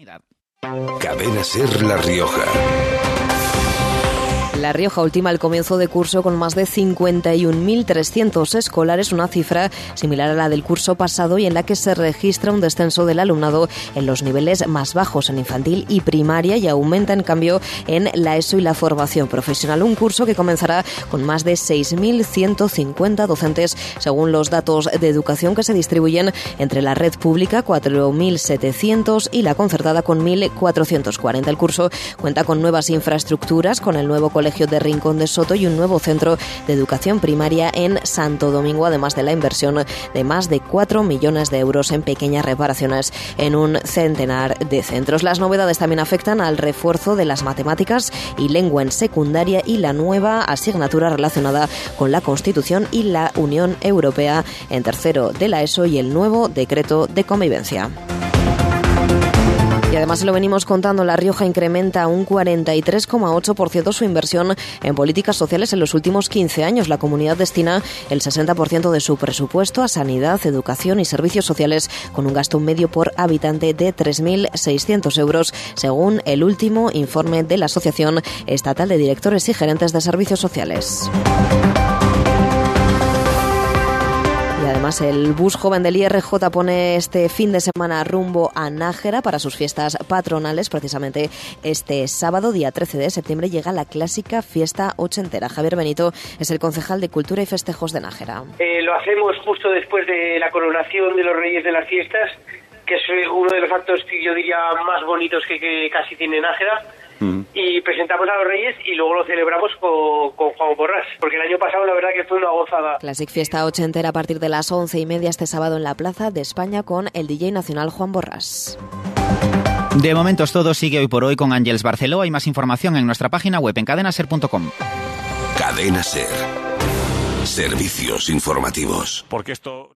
oportunidad. Cadena SER La Rioja. La Rioja ultima el comienzo de curso con más de 51.300 escolares, una cifra similar a la del curso pasado y en la que se registra un descenso del alumnado en los niveles más bajos, en infantil y primaria, y aumenta en cambio en la ESO y la formación profesional. Un curso que comenzará con más de 6.150 docentes, según los datos de educación que se distribuyen entre la red pública, 4.700, y la concertada con 1.440. El curso cuenta con nuevas infraestructuras, con el nuevo Colegio de Rincón de Soto y un nuevo centro de educación primaria en Santo Domingo, además de la inversión de más de 4 millones de euros en pequeñas reparaciones en un centenar de centros. Las novedades también afectan al refuerzo de las matemáticas y lengua en secundaria y la nueva asignatura relacionada con la Constitución y la Unión Europea en tercero de la ESO y el nuevo decreto de convivencia. Y además, se lo venimos contando, La Rioja incrementa un 43,8% su inversión en políticas sociales en los últimos 15 años. La comunidad destina el 60% de su presupuesto a sanidad, educación y servicios sociales, con un gasto medio por habitante de 3.600 euros, según el último informe de la Asociación Estatal de Directores y Gerentes de Servicios Sociales. Además, el bus joven del IRJ pone este fin de semana rumbo a Nájera para sus fiestas patronales. Precisamente este sábado, día 13 de septiembre, llega la clásica fiesta ochentera. Javier Benito es el concejal de Cultura y Festejos de Nájera. Lo hacemos justo después de la coronación de los Reyes de las Fiestas, que es uno de los actos que yo diría más bonitos que casi tiene Nájera. Y presentamos a los Reyes y luego lo celebramos con Juan Borrás, porque el año pasado la verdad que fue una gozada. Classic Fiesta ochentera a partir de las 11:30 este sábado en la Plaza de España con el DJ nacional Juan Borrás. De momento es todo. Sigue Hoy por Hoy con Ángeles Barceló. Hay más información en nuestra página web en cadenaser.com. Cadena SER. Servicios informativos. Porque esto...